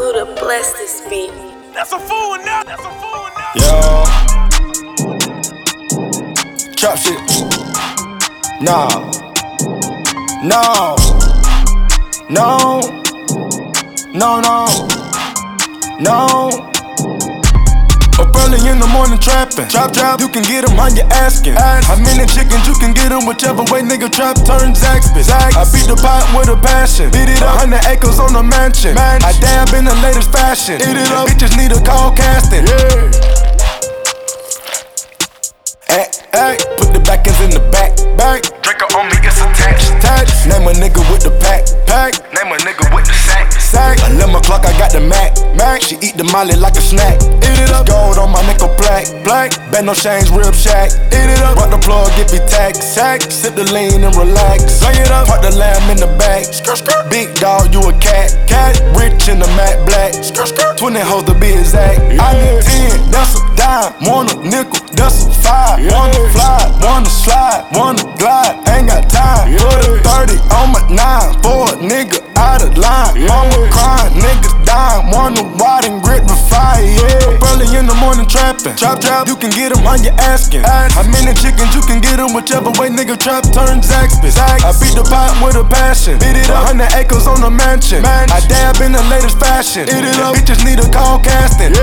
Buddha bless this beat. That's a fool now. That's a fool now. Yo, trap shit. Nah, no, no, no, no, no. Up early in the morning trapping. Trap, you can get them how you asking. How many chickens you can get them, whichever way nigga trap turn Zaxby. I beat the pot with a passion. Beat it up, 100 acres on the mansion. I dab in the latest fashion. Eat it up, bitches need a call casting. Hey, put the back ends in the back. Draco on me, it's attached. Name a nigga with the pack. Name a nigga with the sack. 11 o'clock, I got the Mac. She eat the molly like a snack. Eat it up, gold on my nickel black. Bet no change, rib shack. Eat it up, rock the plug, get me tax. Sip the lean and relax. It up, park the lamb in the back. Big dog, you a cat. Rich in the matte black. 20 hoes to be exact. I need 10, that's a dime. Want a nickel, that's a 5. Wanna fly, wanna slide, wanna glide. Ain't got time. Put a 30 on my 9 for a nigga out of line. Mama crying, niggas dying. Wonder why them grit the fire, yeah. Up early in the morning trapping. Trap, you can get them how you asking. How many chickens you can get them, whichever way nigga trap turn Zaxby. I beat the pot with a passion. Beat it up, 100 acres on the mansion. I dab in the latest fashion. Eat it up, bitches need a call casting.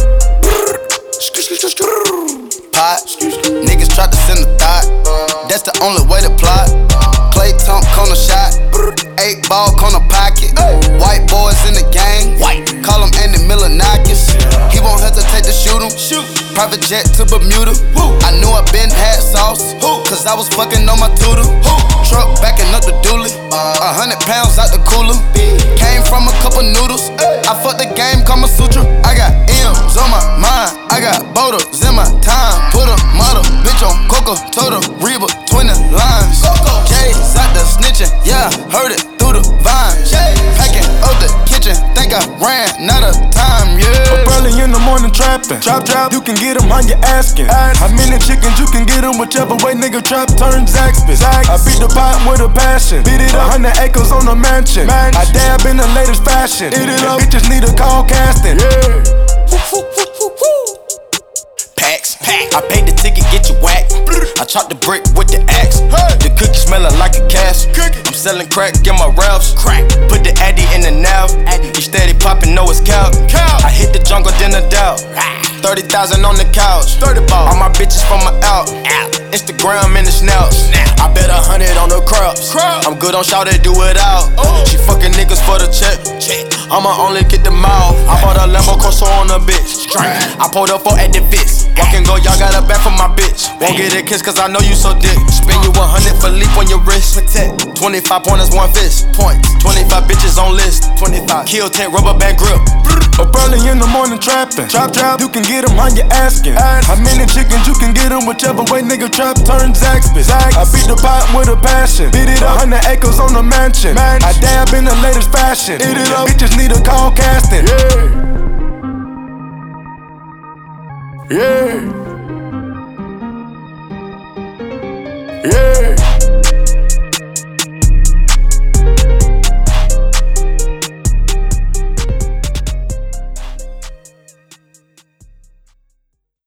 Pot, niggas tried to send a thought. That's the only way to plot. Clay Tunk corner shot, 8 ball corner pocket. White boys in the gang, call him Andy Milonakis. He won't hesitate to shoot him. Private jet to Bermuda. I knew I been had sauce, cause I was fucking on my tutor. Truck backing up the dually, 100 pounds out the cooler. Came from a couple noodles. I fucked the game, Kama Sutra. I got M's on my mind, I got boulders in my time. Put a model bitch on Coca, total Reba, 20 lines. J's out the snitching, yeah, heard it through the vines. Packing up the kitchen, think I ran out of time, yeah. Up early in the morning trapping. Trap, you can get them how you asking. How many chickens you can get them, whichever way nigga trap turn Zaxby. I beat the pot with a passion. Beat it up, 100 acres on the mansion. I dab in the latest fashion. Eat it up, bitches need a call casting. Packs. I paid the ticket, get you whacked. I chopped the brick with the axe. The cookie smelling like a cash. I'm selling crack in my raps. Put the addy in the nav. He steady popping, know it's cow. I hit the jungle, then a doubt. 30,000 on the couch. All my bitches from my out. Instagram in the snaps. I bet 100 on the crops. I'm good on shout it, do it out. She fucking niggas for the check. I'ma only get the mouth. I bought a Lambo Corso on a bitch. I pulled up for at the fits. Walk and go, y'all got a back for my bitch. Won't get a kiss cause I know you so dick. Spend you 100 for leap on your wrist. 25 pointers, one fist. 25 bitches on list. 25 kill 10 rubber band grip. Up early in the morning trapping. Trap, you can get them how you asking. How many chickens you can get them, whichever way nigga trap turn Zaxby. I beat the pot with a passion. Beat it up, 100 acres on the mansion. I dab in the latest fashion. Eat it up, bitches need a call casting. Yeah.